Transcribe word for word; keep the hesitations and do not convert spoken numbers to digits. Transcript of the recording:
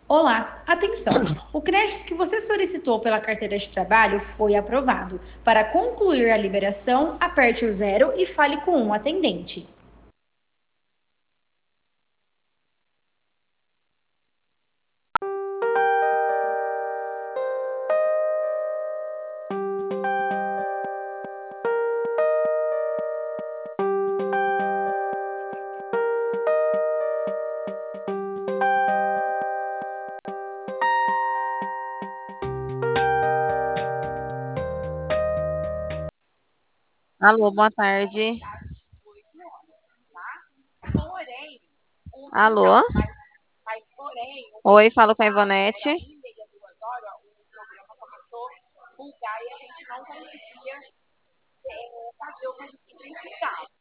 Olá, atenção! O crédito que você solicitou pela carteira de trabalho foi aprovado. Para concluir a liberação, aperte o zero e fale com um atendente. Alô, boa tarde. Alô? Oi, falo com a Ivonete.